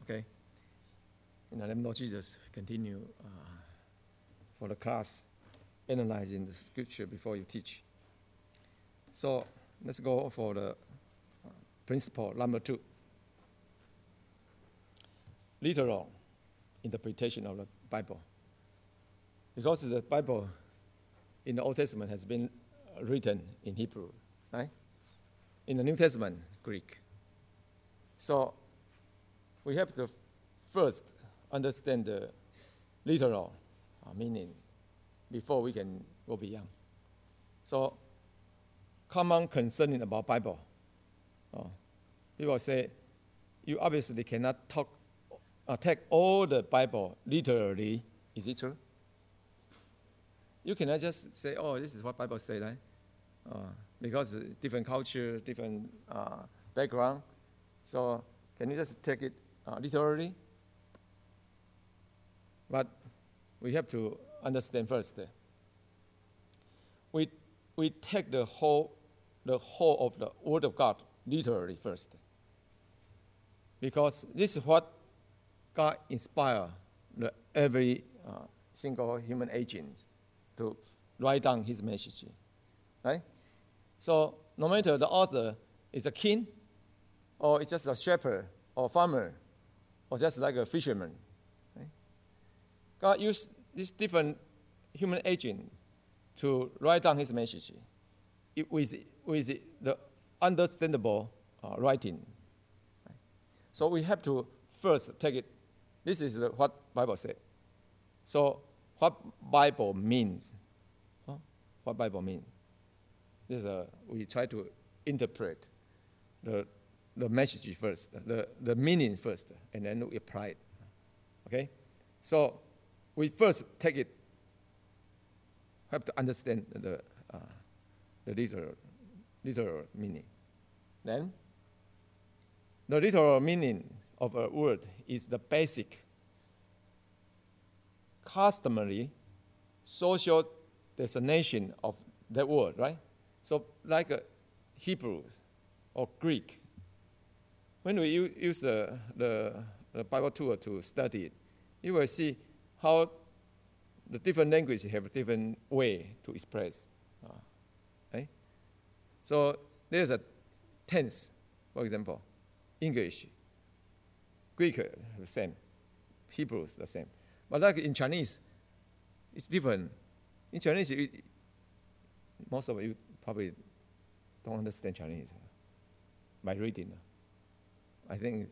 Okay? In the name of Lord Jesus, continue for the class analyzing the scripture before you teach. So let's go for the principle number 2. Literal interpretation of the Bible. Because the Bible in the Old Testament has been written in Hebrew, right? In the New Testament, Greek. So we have to first understand the literal meaning before we can go beyond. So, common concerning about Bible. People say, you obviously cannot take all the Bible literally. Is it true? You cannot just say, oh, this is what Bible say, right? Because different culture, different background. So can you just take it literally? But we have to understand first. We take the whole of the Word of God literally first. Because this is what God inspired every single human agent to write down his message. Right? So no matter the author is a king, or it's just a shepherd, or farmer, or just like a fisherman, right? God used these different human agents to write down his message with the understandable writing. Right? So we have to first take it. This is what Bible says. So what Bible means? What Bible means? This we try to interpret the message first, the meaning first, and then we apply it. Okay? So we first take it, have to understand the literal meaning. Then, the literal meaning of a word is the basic, customary, social designation of that word, right? So, like Hebrew or Greek, when we use the Bible tool to study it, you will see how the different languages have a different way to express. Right? So there's a tense, for example, English, Greek, the same, Hebrew, the same. But like in Chinese, it's different. In Chinese, most of you probably don't understand Chinese by reading. I think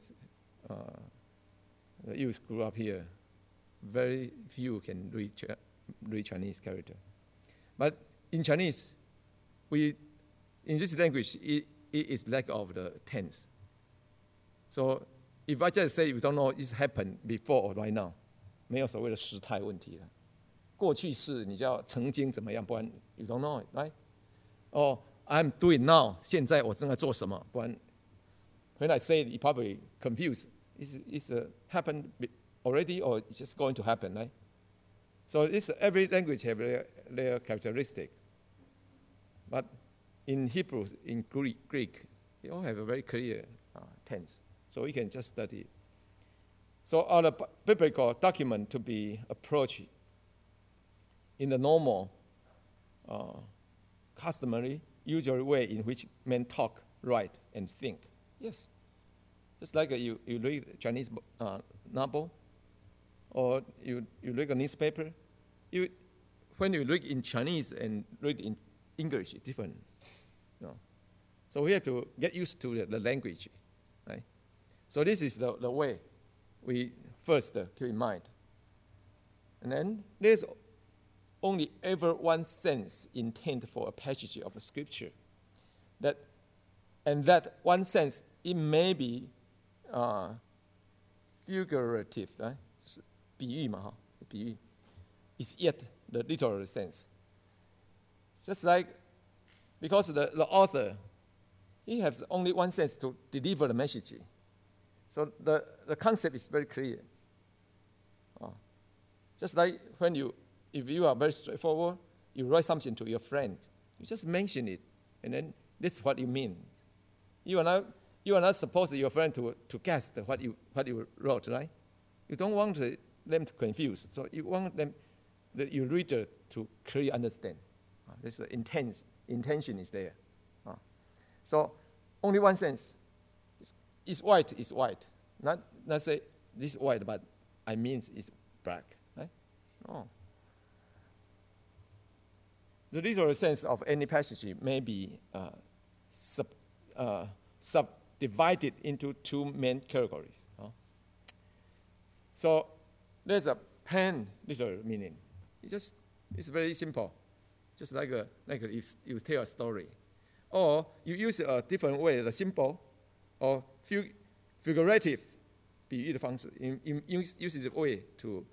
you grew up here. Very few can read Chinese character. But in Chinese, in this language, it is lack of the tense. So if I just say you don't know it's happened before or right now, 没有所谓的时态问题了。过去式你就要曾经怎么样，不然 you don't know it, right? Or I'm doing now, 现在我正在做什么，不然 when I say it, you probably confused. Is happened already or it's just going to happen, right? So every language have their characteristics. But in Hebrew, in Greek, they all have a very clear tense. So we can just study it. So are the biblical document to be approached in the normal, customary, usual way in which men talk, write, and think? Yes. Just like you read Chinese novel, or you read a newspaper, when you read in Chinese and read in English, it's different. So we have to get used to the language, right? So this is the way we first keep in mind. And then there's only ever one sense intent for a passage of a scripture. That one sense, it may be figurative, right? 比喻嘛，比喻 is yet the literal sense. Just like, because the author, he has only one sense to deliver the message. So the concept is very clear. Just like if you are very straightforward, you write something to your friend, you just mention it, and then this is what you mean. You are not you are not supposed your friend to guess what you wrote, right? You don't want them to confuse. So you want your reader to clearly understand. This intention is there. So only one sense. It's white, is white. Not say this is white, but I mean it's black. Right? No. The literal sense of any passage may be subdivided into two main categories. So there's a plain literal meaning. It's very simple, just like you tell a story, or you use a different way, the simple or figurative 比喻的方式 use the way to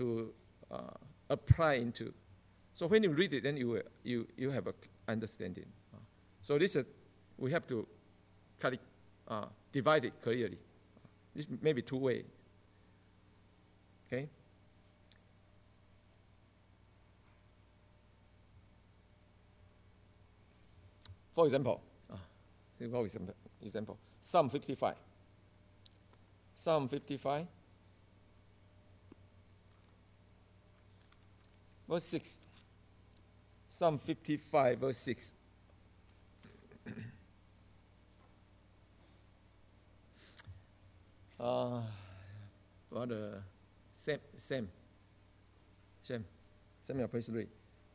apply into. So when you read it, then you have a understanding. So this we have to divide it clearly. This may be two way. Okay. For example, Psalm 55. Psalm 55, verse 6. Psalm 55, verse 6. Brother Sam, please read.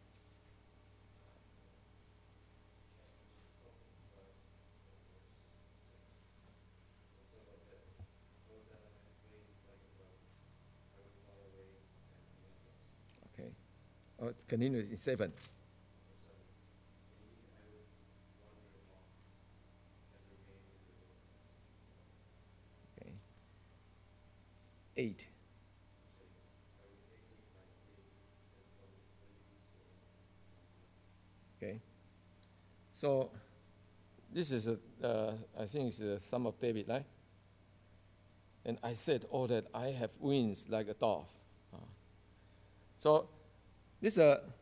Okay. It continues in 7. Okay. 8. Okay. So this is I think it's a Psalm of David, right? And I said, "Oh, that I have wings like a dove." So this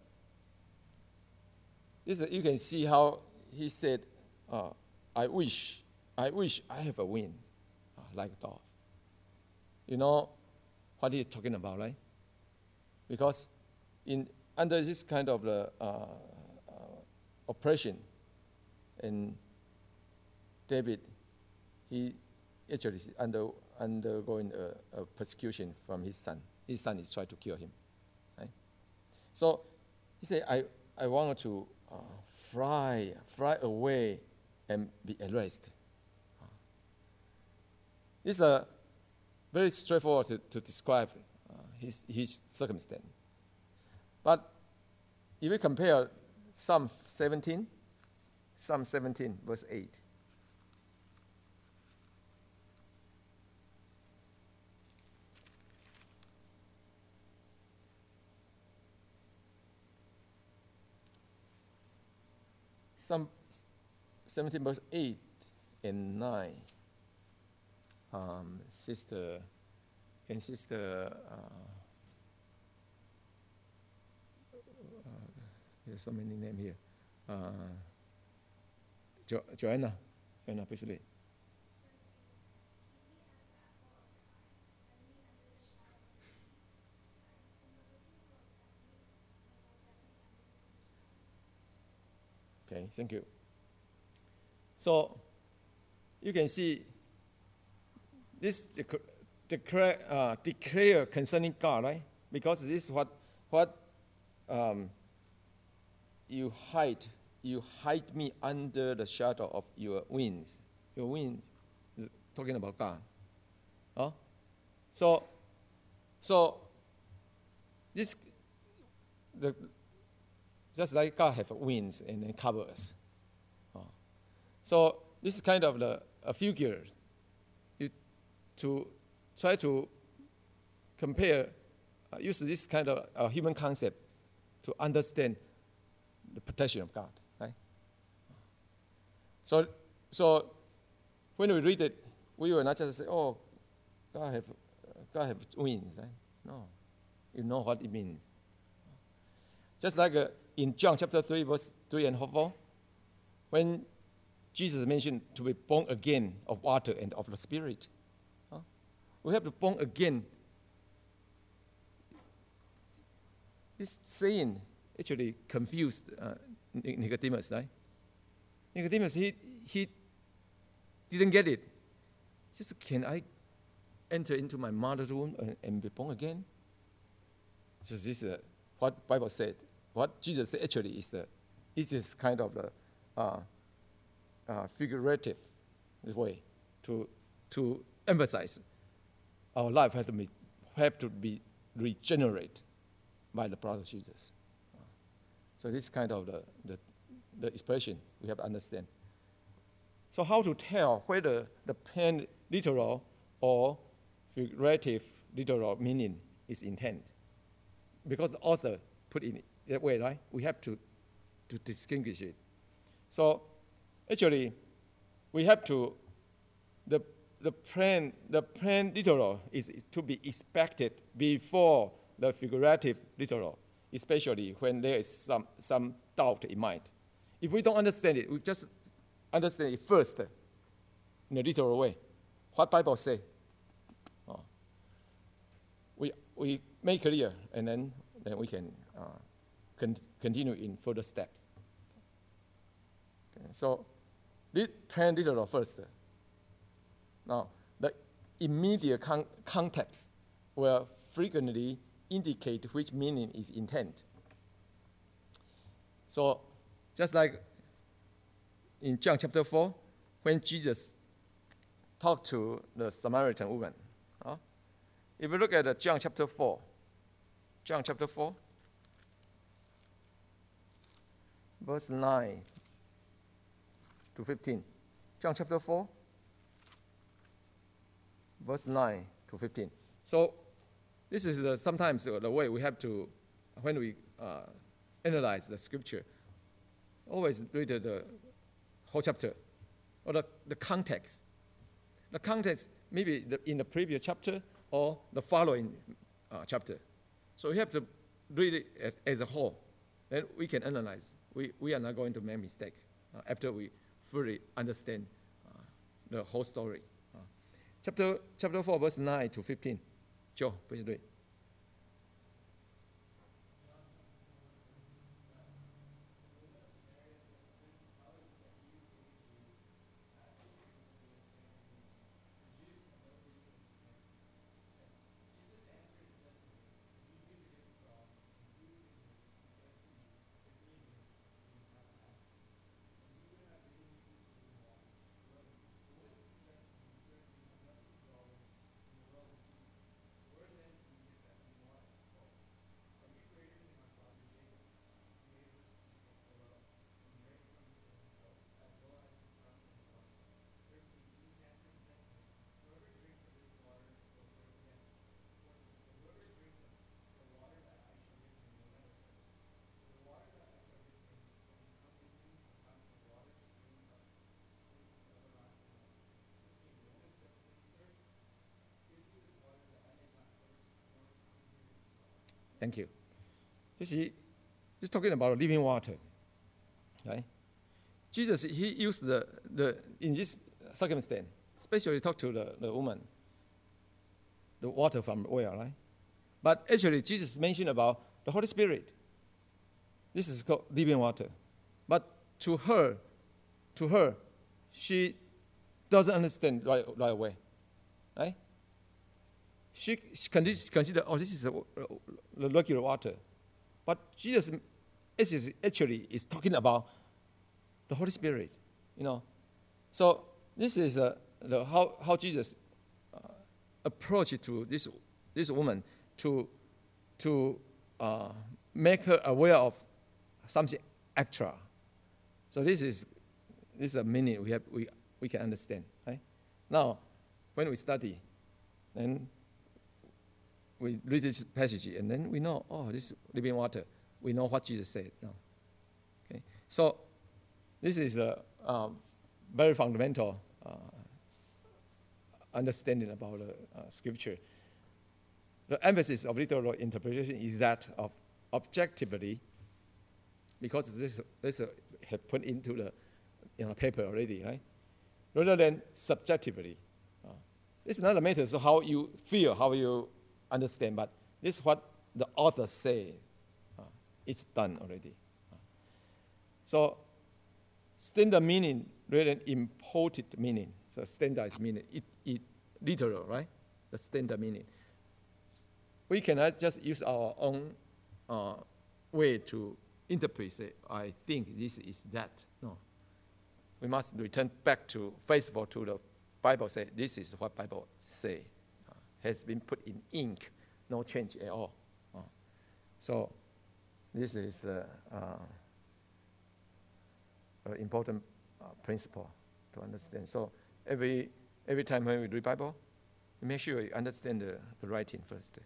you can see how he said, "I wish I have a wing like a dove." You know what he's talking about, right? Because under this kind of oppression, and David, he actually is undergoing a persecution from his son. His son is trying to kill him. Right? So he said, I want to fly away and be at rest. It's very straightforward to describe his circumstance. But if we compare Psalm 17, verse 8. Psalm 17, verse 8 and 9. Sister, there's so many names here. Joanna, please read. Okay, thank you. So you can see this declare concerning God, right? Because this is what you hide me under the shadow of your wings. Your wings is talking about God. So this just like God have wings and then cover us. So this is kind of a figure to try to compare, use this kind of human concept to understand the protection of God, right? So when we read it, we will not just say, "Oh, God have wings," right? No, you know what it means. Just like in John chapter 3, verse 3 and 4, when Jesus mentioned to be born again of water and of the Spirit. We have to born again. This saying actually confused Nicodemus, right? Nicodemus, he didn't get it. Just, can I enter into my mother's womb and be born again? So this is what Bible said. What Jesus said actually is kind of the figurative way to emphasize our life have to be regenerated by the blood of Jesus. So this is kind of the expression we have to understand. So how to tell whether the plain literal or figurative literal meaning is intent? Because the author put it that way, right? We have to distinguish it. So actually, we have to, the plain literal is to be expected before the figurative literal, especially when there is some doubt in mind. If we don't understand it, we just understand it first in a literal way. What Bible say? We make clear, and then we can continue in further steps. Okay, so, plain literal first. Now, the immediate context will frequently indicate which meaning is intent. So, just like in John chapter 4, when Jesus talked to the Samaritan woman. If you look at John chapter 4, verse 9 to 15. John chapter 4, verse 9 to 15. So this is sometimes the way we have to, when we analyze the scripture, always read the whole chapter, or the context. The context maybe in the previous chapter or the following chapter. So we have to read it as a whole. Then we can analyze. We are not going to make mistake after we fully understand the whole story. Chapter 4, verse 9 to 15. Joe, please read. Thank you. You see, he's talking about living water, right? Jesus, he used in this circumstance, especially talk to the woman, the water from well, right? But actually, Jesus mentioned about the Holy Spirit. This is called living water. But to her, she doesn't understand right away, right? She consider, this is the regular water. But Jesus actually is talking about the Holy Spirit, So this is how Jesus approached to this woman to make her aware of something extra. So this is a meaning we can understand, right? Now, when we study, then we read this passage, and then we know, this living water. We know what Jesus said now. Okay, so this is a very fundamental understanding about Scripture. The emphasis of literal interpretation is that of objectively, because this have put into in a paper already, right? Rather than subjectively. It's not a matter of how you feel, how you understand, but this is what the author says. It's done already. So standard meaning rather than imported meaning. So standardized meaning, it literal, right? The standard meaning. We cannot just use our own way to interpret, say, I think this is that. No. We must return back to faithful to the Bible, say, this is what Bible say. Has been put in ink, no change at all. So this is the important principle to understand. So every time when we read Bible, we make sure you understand the writing first.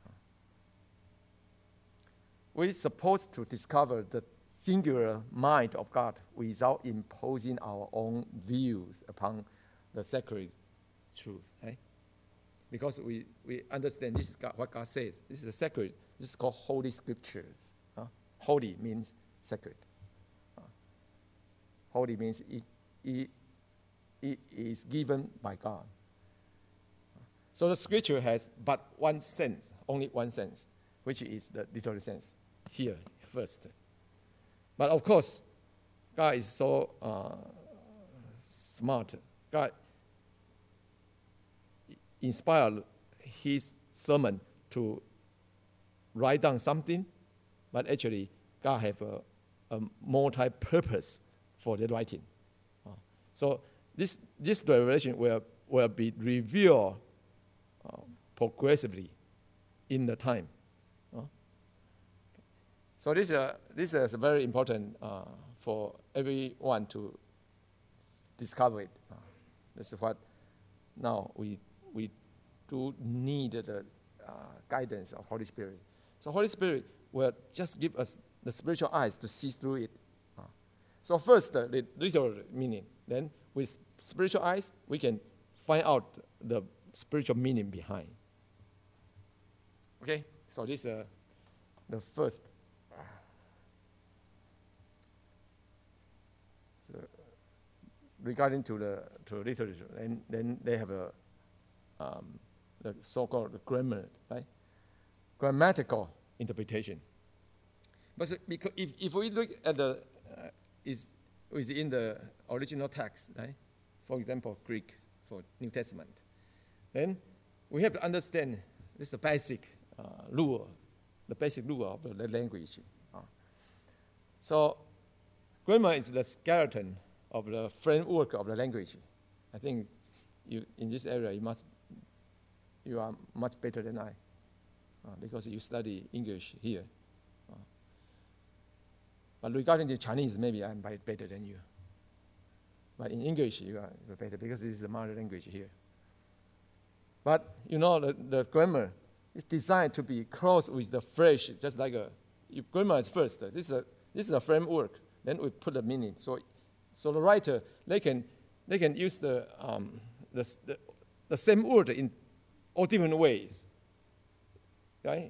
We're supposed to discover the singular mind of God without imposing our own views upon the sacred truth, right? Because we understand this is what God says. This is the sacred. This is called Holy Scriptures. Holy means sacred. Holy means it is given by God. So the Scripture has but one sense, only one sense, which is the literal sense. Here first. But of course, God is so smart. God inspired his sermon to write down something, but actually God have a multi-purpose for the writing. So this revelation will be revealed progressively in the time. So this is very important for everyone to discover it. This is what now we do need the guidance of Holy Spirit. So Holy Spirit will just give us the spiritual eyes to see through it. So first, the literal meaning. Then with spiritual eyes, we can find out the spiritual meaning behind. Okay? So this is the first. So regarding to the literature, then they have the so-called grammar, right? Grammatical interpretation. But so because if we look at the is in the original text, right? For example, Greek for New Testament, then we have to understand this is the basic rule of the language. So grammar is the skeleton of the framework of the language. I think you in this area you are much better than I, because you study English here. But regarding the Chinese, maybe I'm better than you. But in English, you are better because this is the mother language here. But you know, the grammar is designed to be close with the phrase, just like if grammar is first. This is a framework. Then we put the meaning. So the writer they can use the same word in all different ways. Right?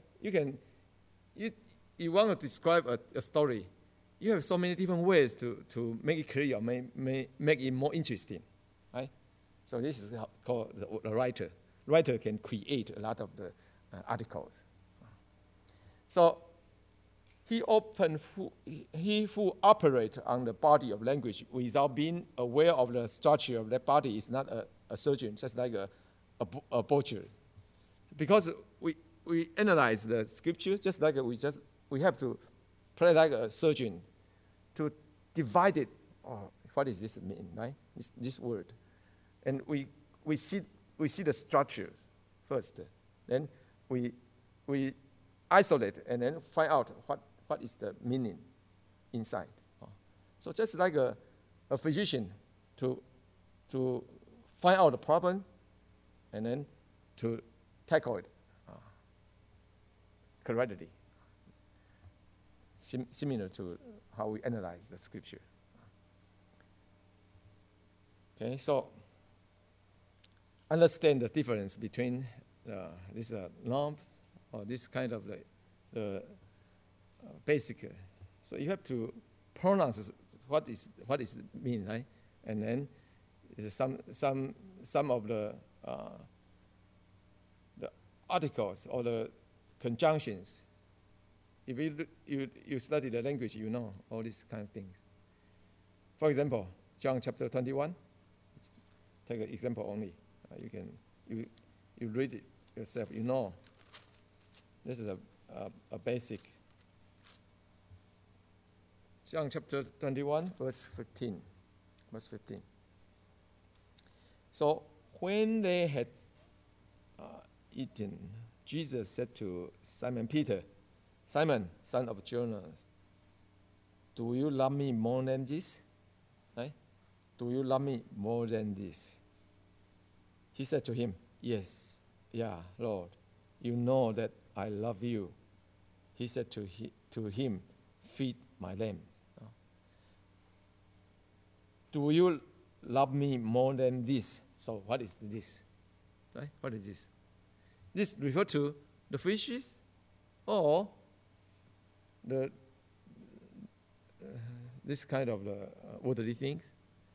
You want to describe a story. You have so many different ways to make it clear, make it more interesting, right? So this is called the writer. Writer can create a lot of the articles. So he who operates on the body of language without being aware of the structure of that body is not a surgeon, just like a butcher. Because we analyze the scripture just like we have to play like a surgeon to divide it. Oh, what does this mean, right? This word, and we see the structure first. Then we isolate and then find out what is the meaning inside. So just like a physician to find out the problem and then to tackle it correctly. Similar to how we analyze the scripture. Okay, so understand the difference between these norms or this kind of the basic. So you have to pronounce what is mean, right? And then some of the articles or the conjunctions. If you study the language, you know all these kind of things. For example, John chapter 21. Let's take an example only. You read it yourself. You know. This is a basic. John chapter 21, verse 15. Verse 15. So when they had eaten, Jesus said to Simon Peter, Simon, son of Jonas, do you love me more than this? Right? Do you love me more than this? He said to him, yes, yeah, Lord, you know that I love you. He said to him, feed my lambs. Do you love me more than this? So what is this? Right? What is this? This refers to the fishes or this kind of worldly things.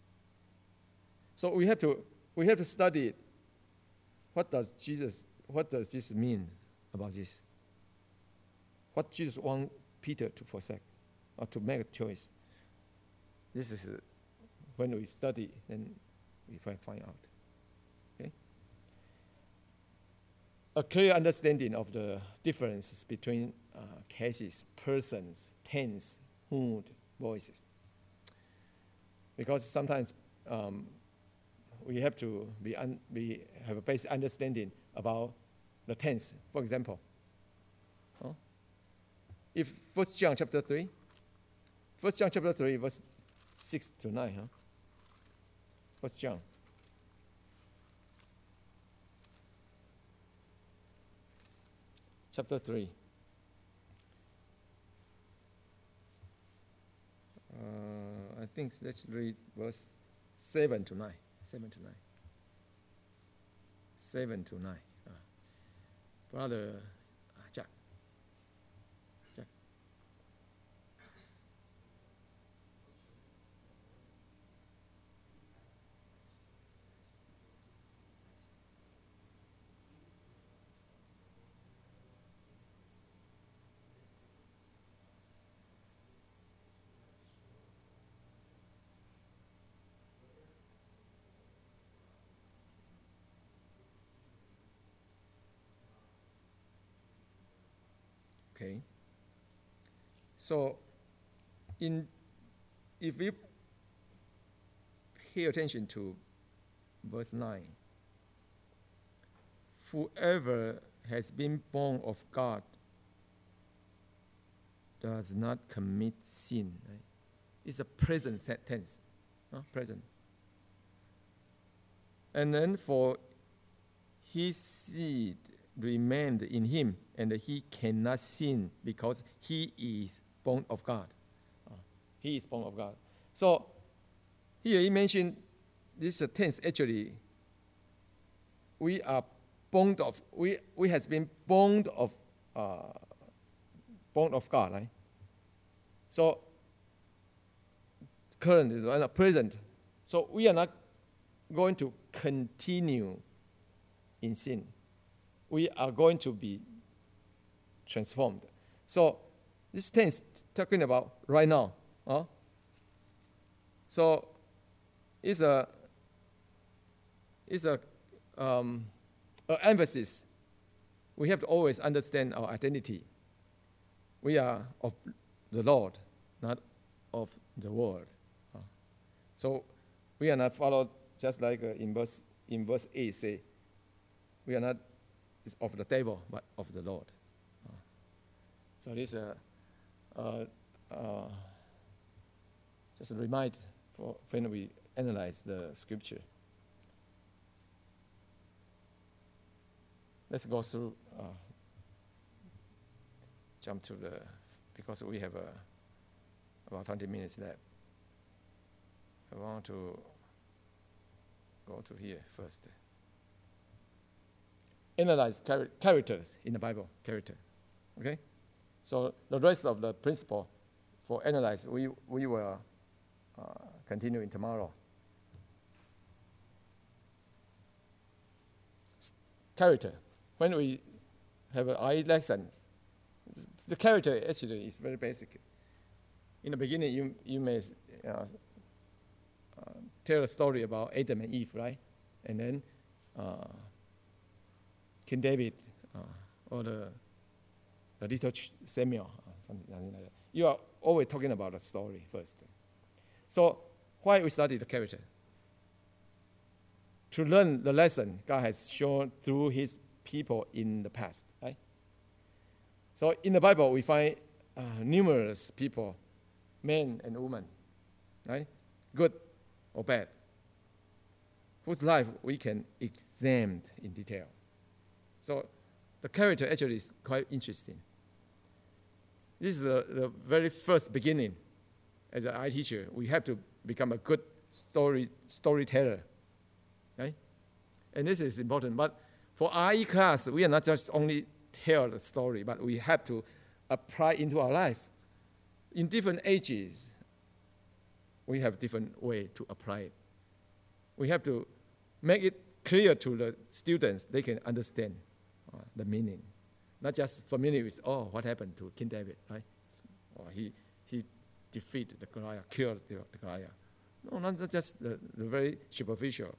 So we have to study it. What does Jesus mean about this? What Jesus wants Peter to forsake or to make a choice? This is when we study, then we find out. Okay? A clear understanding of the differences between cases, persons, tense, mood, voices. Because sometimes we have to have a basic understanding about the tense. For example, if 1 John chapter 3, verse 6 to 9, 1 John. Chapter 3. I think let's read verse 7 to 9. 7 to 9. 7 to 9. Brother Jack. Okay. So, if we pay attention to verse 9, whoever has been born of God does not commit sin. Right? It's a present tense, present. And then for his seed remained in him, and he cannot sin because he is born of God. He is born of God. So here he mentioned this tense. Actually, we are born of. We has been born of God, right? So currently, present. So we are not going to continue in sin. We are going to be transformed. So this tense talking about right now. So it's a emphasis. We have to always understand our identity. We are of the Lord, not of the world. So we are not followed just like in verse 8 say, we are not of the devil, but of the Lord. So this just a reminder for when we analyze the scripture. Let's go through, jump to because we have about 20 minutes left. I want to go to here first. Analyze characters in the Bible, character. Okay? So the rest of the principle for analyze, we will continue in tomorrow. character. When we have an IE lesson, the character actually is very basic. In the beginning, you may tell a story about Adam and Eve, right? And then King David or the little Samuel, something like that. You are always talking about a story first. So why we study the character? To learn the lesson God has shown through his people in the past, right? So in the Bible, we find numerous people, men and women, right? Good or bad, whose life we can examine in detail. So the character actually is quite interesting. This is the very first beginning. As an IE teacher, we have to become a good storyteller, right? And this is important. But for IE class, we are not just only tell the story, but we have to apply into our life. In different ages, we have different way to apply it. We have to make it clear to the students they can understand the meaning, not just familiar with what happened to King David, right? Or he defeated the Goliath, killed the Goliath. No, not just the very superficial.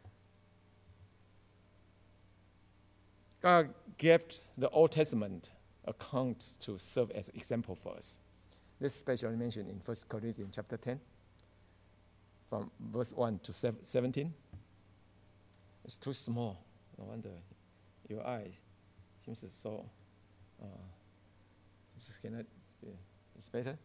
God gave the Old Testament account to serve as an example for us. This is especially mentioned in 1 Corinthians chapter 10, from verse 1 to 17. It's too small. No wonder your eyes seems so. This cannot. It's better.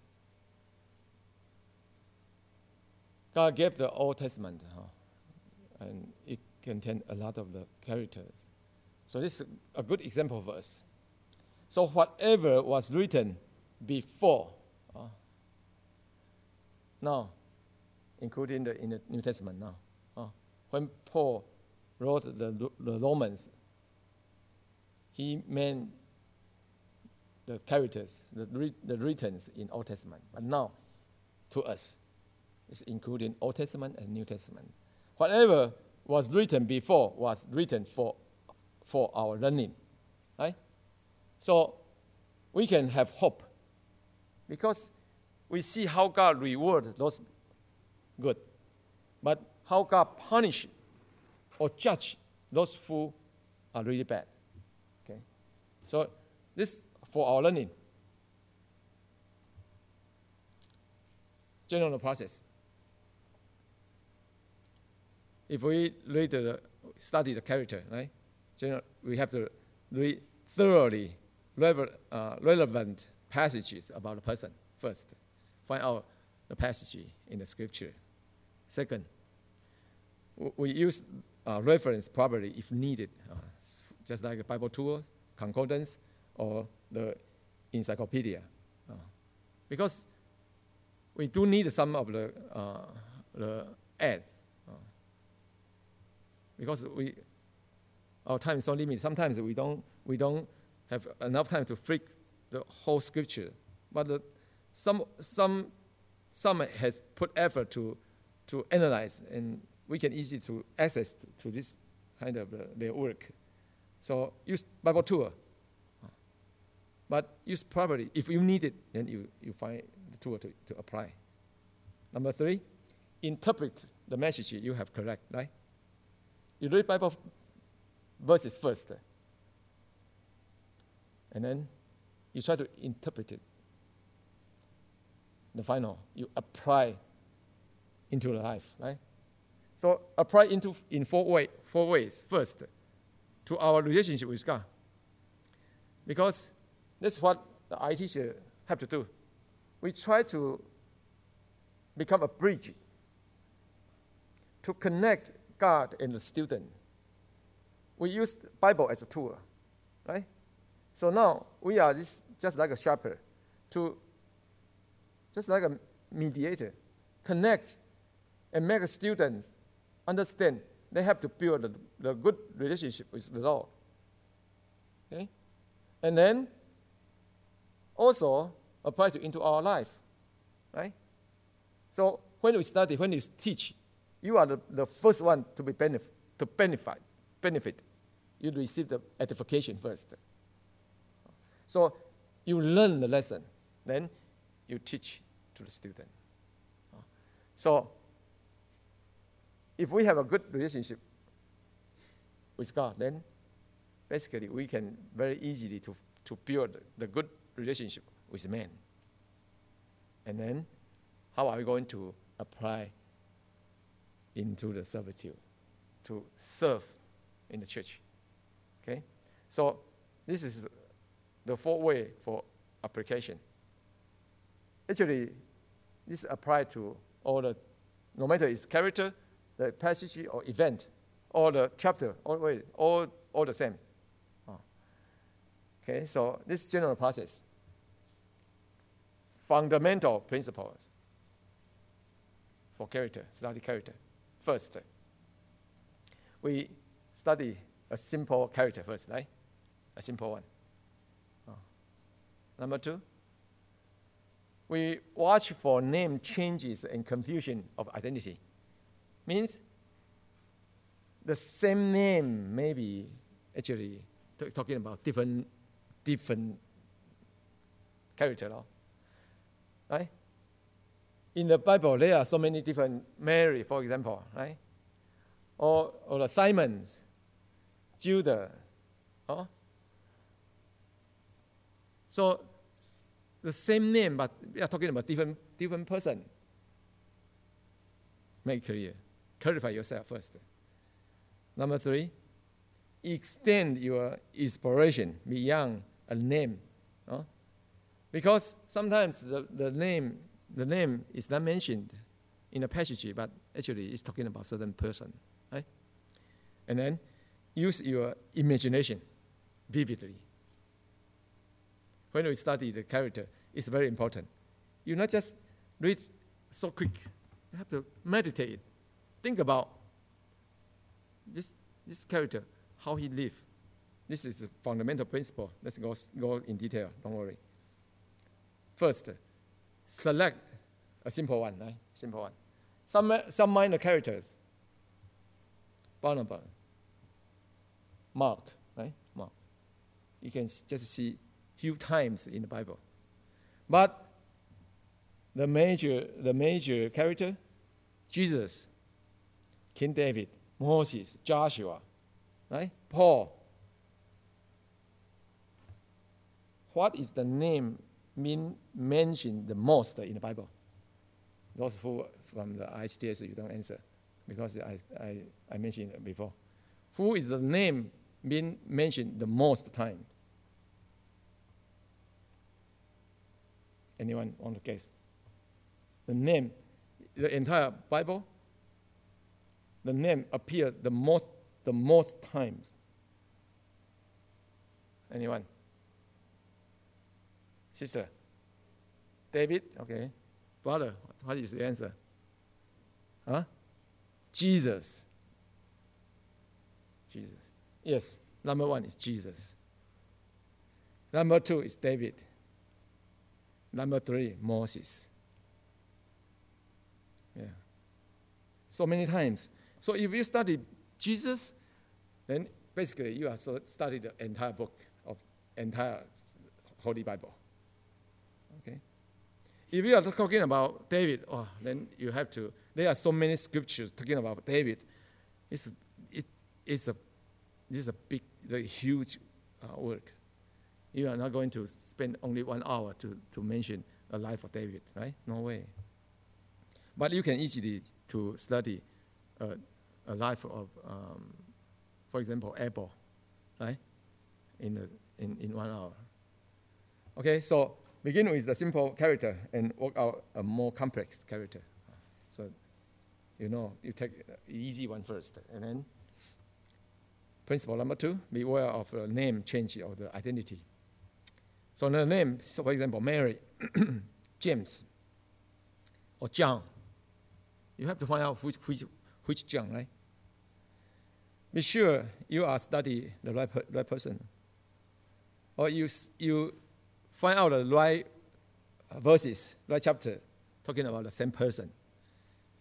God gave the Old Testament, and it contains a lot of the characters. So this is a good example for us. So whatever was written before, now, including in the New Testament now, when Paul wrote the Romans, he meant the characters, the writings in Old Testament. But now, to us, it's including Old Testament and New Testament. Whatever was written before was written for our learning, right? So we can have hope because we see how God reward those good, but how God punish or judge those who are really bad. Okay, so this for our learning. General process. If we study the character, right? We have to read thoroughly relevant passages about the person first. Find out the passage in the scripture. Second, we use reference properly if needed, just like a Bible tool, concordance, or the encyclopedia. Because we do need some of the ads. Because our time is so limited. Sometimes we don't have enough time to freak the whole scripture. But some has put effort to analyze, and we can easily to access to this kind of their work. So use Bible tool. But use properly. If you need it, then you find the tool to apply. Number 3, interpret the message you have correct, right? You read Bible verses first, and then you try to interpret it. The final, you apply into the life, right? So apply in four ways. First, to our relationship with God, because that's what the IE teacher have to do. We try to become a bridge to connect God and the student. We use the Bible as a tool, right? So now we are just like a shepherd, just like a mediator, connect and make the students understand they have to build the good relationship with the Lord. Okay? And then also apply it into our life, right? So when we study, when you teach, you are the first one to be benefit. you receive the edification first. So you learn the lesson, then you teach to the student. So if we have a good relationship with God, then basically we can very easily to build the good relationship with man. And then how are we going to apply into the servitude to serve in the church? Okay, so this is the fourth way for application. Actually, this applies to all the, no matter its character, the passage or event, or the chapter, all the same. Okay, so this general process. Fundamental principles for character, study character. First, we study a simple character first, right? A simple one. Number two, we watch for name changes and confusion of identity. Means the same name may be actually talking about different character, right? In the Bible, there are so many different Mary, for example, right? Or the Simons, Judah. So the same name, but we are talking about different person. Make clear. Clarify yourself first. Number three, extend your inspiration beyond a name. Because sometimes the name is not mentioned in a passage, but actually it's talking about certain person, right? And then use your imagination vividly. When we study the character, it's very important. You not just read so quick. You have to meditate. Think about this character, how he lived. This is a fundamental principle. Let's go in detail. Don't worry. First, select a simple one, right? Simple one. Some minor characters. Barnabas, Mark, right? Mark. You can just see few times in the Bible. But the major character, Jesus, King David, Moses, Joshua, right? Paul. What is the name mentioned the most in the Bible? Those who from the IHTS, you don't answer because I mentioned it before. Who is the name being mentioned the most time? Anyone want to guess? The name, the entire Bible, the name appeared the most times. Anyone? Sister? David? Okay. Brother, what is the answer? Jesus. Jesus. Yes, number one is Jesus. Number two is David. Number three, Moses. Yeah. So many times. So if you study Jesus, then basically you have studied the entire book of entire Holy Bible. Okay. If you are talking about David, then you have to. There are so many scriptures talking about David. This is a big, huge work. You are not going to spend only 1 hour to mention the life of David, right? No way. But you can easily to study a life of, for example, Abel, right? In 1 hour. Okay, so begin with the simple character and work out a more complex character. So, you take the easy one first, and then principle number two: beware of the name change of the identity. So the name, so for example, Mary, James, or John. You have to find out which John, right? Be sure you are studying the right person, or you find out the right verses, right chapter, talking about the same person.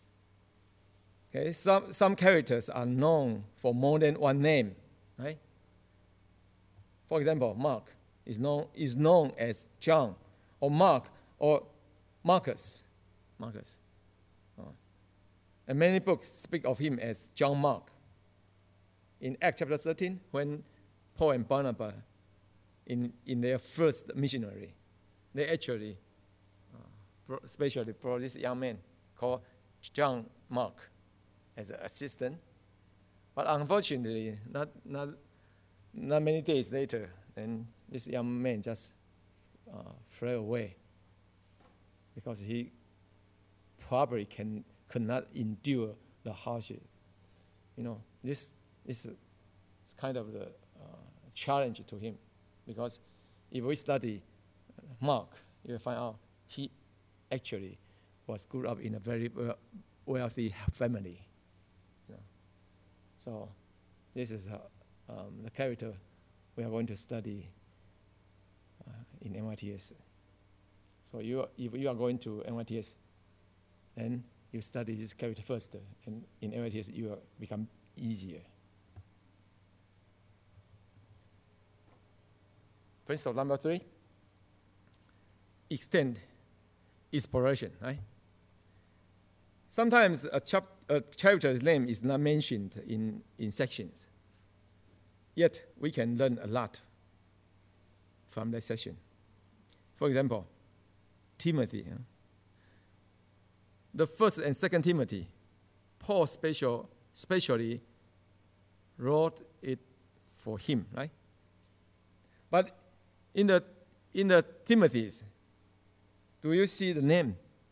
Okay, some characters are known for more than one name, right? For example, Mark is known as John, or Mark, or Marcus. And many books speak of him as John Mark. In Acts chapter 13, when Paul and Barnabas, in their first missionary, they actually especially brought this young man called John Mark as an assistant. But unfortunately, not many days later, then this young man just fled away because he probably could not endure the hardships. This is kind of the challenge to him, because if we study Mark, you will find out he actually was grew up in a very wealthy family. So this is the character we are going to study in NYTS. So if you are going to NYTS, then you study this character first, and in NYTS you will become easier. Principle number 3, extend exploration, right? Sometimes a chapter's name is not mentioned in sections, yet we can learn a lot from that section. For example, Timothy. The 1st and 2nd Timothy, Paul specially wrote it for him, right? But in the Timothy's, do you see the name?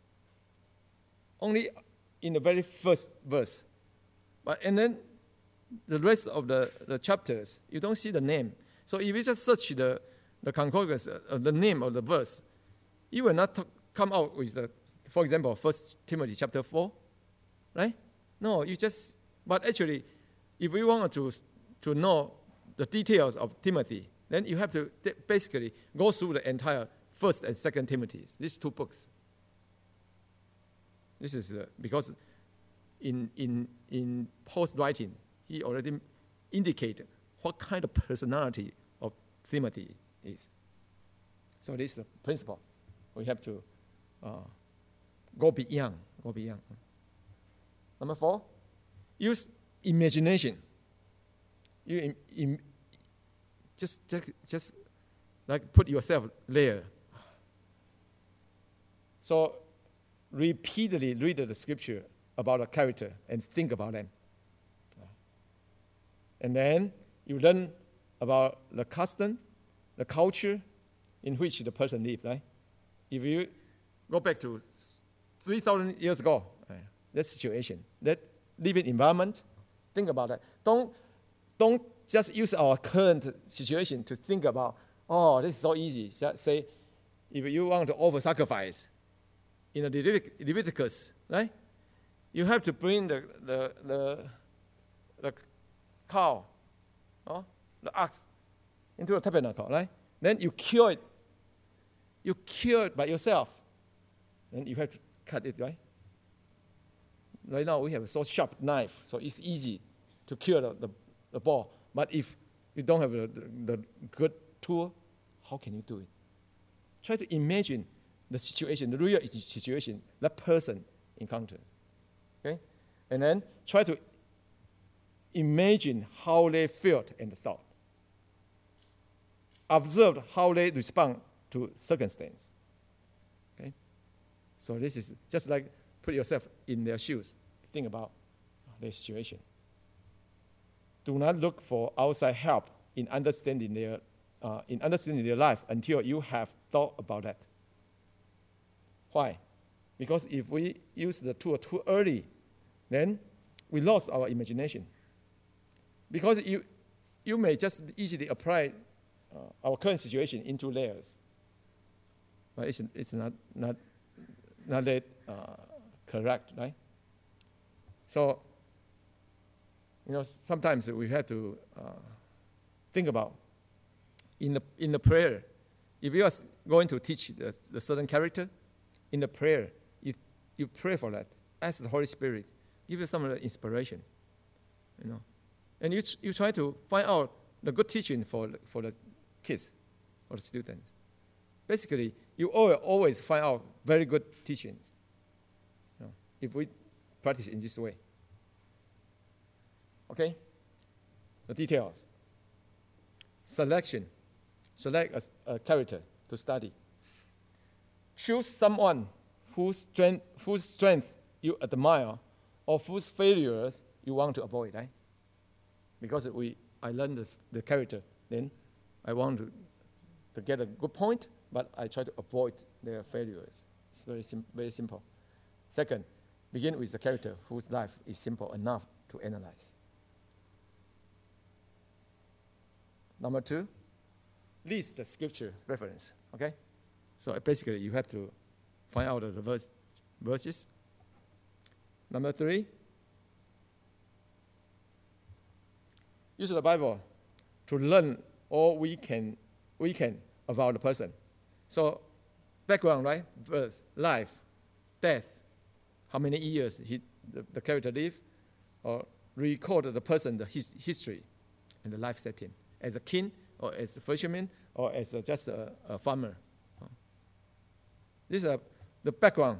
Only in the very first verse. And then the rest of the chapters, you don't see the name. So if you just search the concordance, the name of the verse, you will not come out with for example, 1 Timothy chapter 4, right? No, but actually, if we want to know the details of Timothy, then you have to basically go through the entire 1st and 2nd Timothy, these 2 books. This is because in Paul's writing, he already indicated what kind of personality of Timothy is. So this is the principle. We have to go beyond. Number 4, use imagination. You just like put yourself there. So repeatedly read the scripture about a character and think about them. And then you learn about the custom, the culture in which the person lived, right? If you go back to 3,000 years ago, that situation, that living environment, think about that. Don't just use our current situation to think about, this is so easy. Just say, if you want to offer sacrifice in the Leviticus, right? You have to bring the cow, the ox, into the tabernacle, right? Then you kill it. You kill it by yourself. Then you have to cut it, right? Right now we have a so sharp knife, so it's easy to kill the boar. But if you don't have the good tool, how can you do it? Try to imagine the situation, the real situation that person encountered. Okay? And then try to imagine how they felt and thought. Observe how they respond to circumstance. Okay? So this is just like put yourself in their shoes. Think about their situation. Do not look for outside help in understanding their life until you have thought about that. Why? Because if we use the tool too early, then we lost our imagination. Because you may just easily apply our current situation into layers, but it's not that correct, right? So, sometimes we have to think about in the prayer. If you are going to teach the certain character, in the prayer, you pray for that. Ask the Holy Spirit, give you some of the inspiration, and you try to find out the good teaching for kids or students. Basically, you always find out very good teachings if we practice in this way. Okay? The details. Selection. Select a character to study. Choose someone whose strength you admire or whose failures you want to avoid, right? Because I learned the character, then I want to get a good point, but I try to avoid their failures. It's very simple. Second, begin with the character whose life is simple enough to analyze. Number 2, list the scripture reference, okay? So basically, you have to find out the verses. Number 3, use the Bible to learn all we can about the person. So background, right? Birth, life, death, how many years the character lived, or record the person, his history, and the life setting, as a king, or as a fisherman, or as just a farmer. This is the background.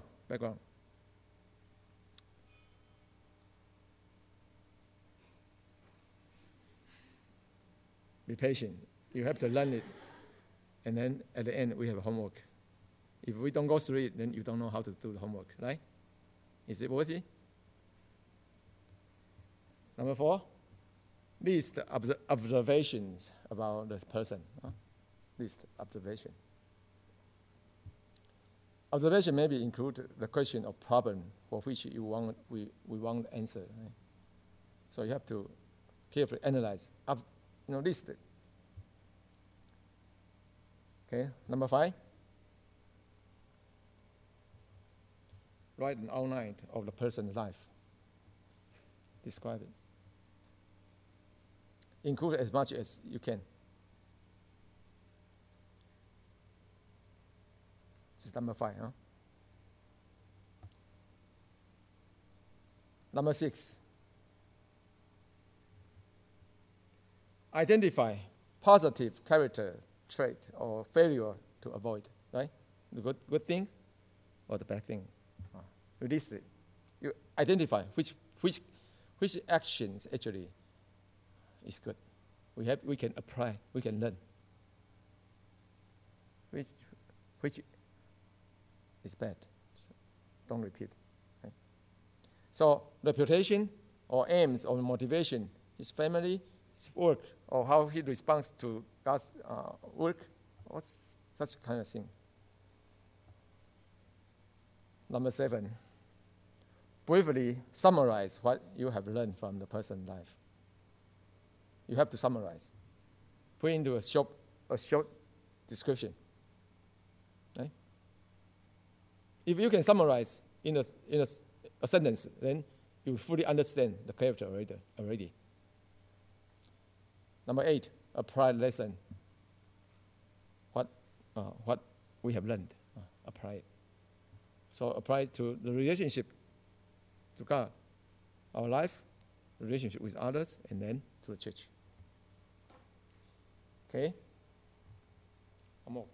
Be patient. You have to learn it. And then at the end, we have homework. If we don't go through it, then you don't know how to do the homework, right? Is it worthy? Number 4, list observations about this person. List observation. Observation maybe include the question or problem for which we want answer. Right? So you have to carefully analyze, list it. Okay, number 5. Write an outline of the person's life. Describe it. Include as much as you can. This is number 5. Number 6. Identify positive character trait or failure to avoid, right? The good things or the bad thing. List it. You identify which actions actually is good. We can apply, we can learn. Which is bad. So don't repeat. Okay? So reputation or aims or motivation, his family, his work, or how he responds to God's work, or such kind of thing. Number 7, briefly summarize what you have learned from the person's life. You have to summarize. Put into a short description. Right? If you can summarize in a sentence, then you fully understand the character already. Number 8, apply lesson. What we have learned, apply it. So apply it to the relationship to God, our life, relationship with others, and then to the church. Okay? One more.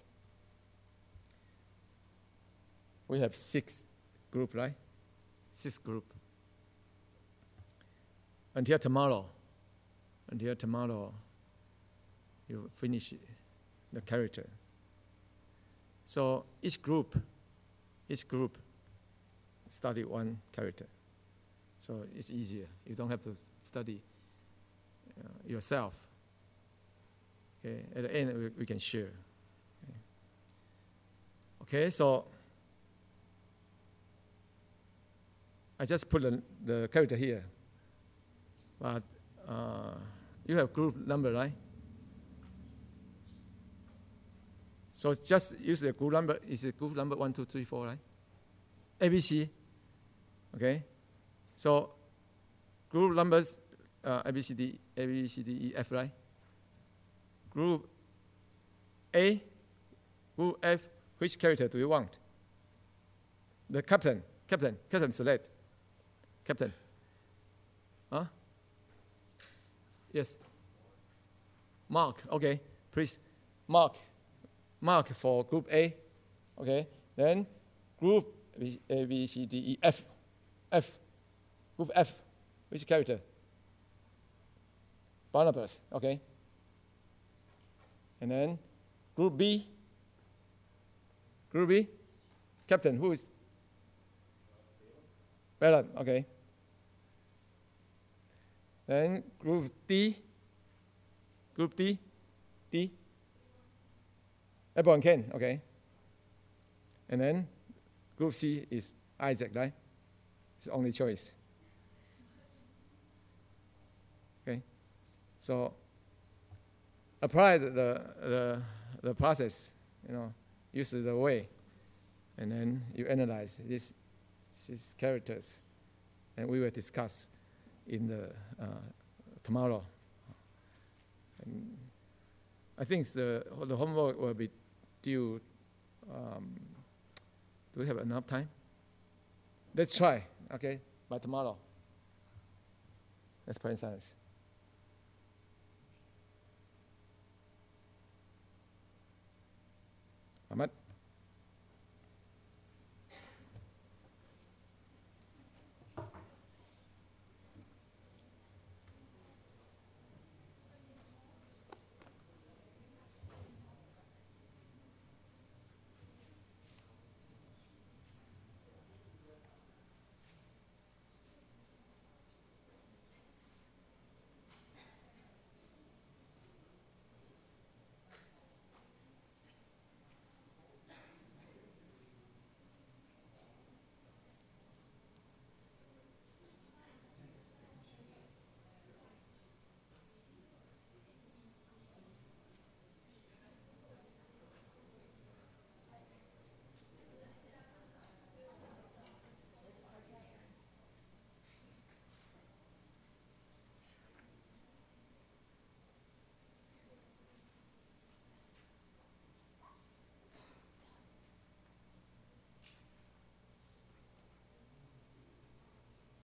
We have 6 groups, right? 6 groups. Until tomorrow, you finish the character. So each group study one character. So it's easier. You don't have to study yourself. Okay, at the end we can share. Okay, so I just put the character here. But you have group number, right? So just use the group number. Is it group number 1, 2, 3, 4, right? ABC. Okay. So group numbers A, B, C, D, E, F, right? Group A, group F. Which character do you want? The captain select. Captain. Huh? Yes. Mark. Okay. Please. mark for group A. Okay, then group A, B, C, D, E, F. Group F, which character? Barnabas, okay. And then group B, captain, who is? Ballard, okay. Then group D, Abel and Cain, okay. And then group C is Isaac, right? It's the only choice. Okay, so apply the process, use the way, and then you analyze these characters, and we will discuss in the tomorrow. And I think the homework will be due. Do we have enough time? Let's try, okay, by tomorrow. Let's pray in silence.